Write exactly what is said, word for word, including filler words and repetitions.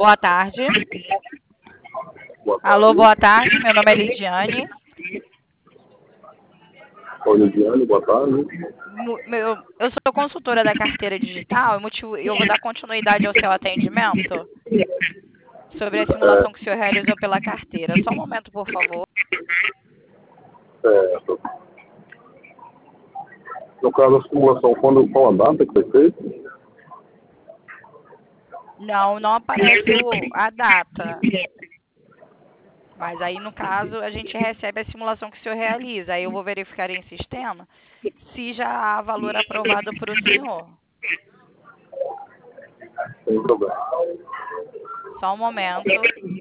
Boa tarde. Boa tarde. Alô, boa tarde. Meu nome é Lidiane. Oi, Lidiane, boa tarde. Mu- meu- eu sou consultora da carteira digital. O motivo- Eu vou dar continuidade ao seu atendimento sobre a simulação que o senhor realizou pela carteira. Só um momento, por favor. Certo. No caso, a simulação, quando, qual a data que foi feita? Não, não aparece o- a data. Mas aí, no caso, a gente recebe a simulação que o senhor realiza. Aí eu vou verificar em sistema se já há valor aprovado para o senhor. Sem problema. Só um momento.